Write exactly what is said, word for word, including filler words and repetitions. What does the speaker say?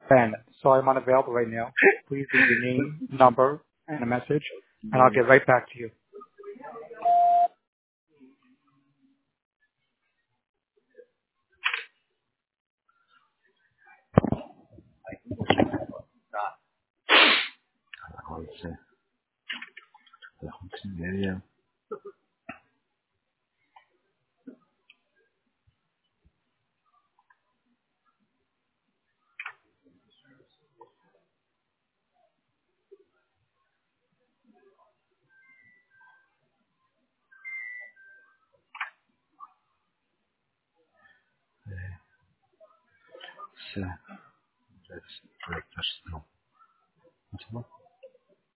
Ben, so I'm unavailable right now. Please leave your name, number, and a message, and I'll get right back to you. A las once, a las once y media. Sí, es, proyectos, no. ¿No se va?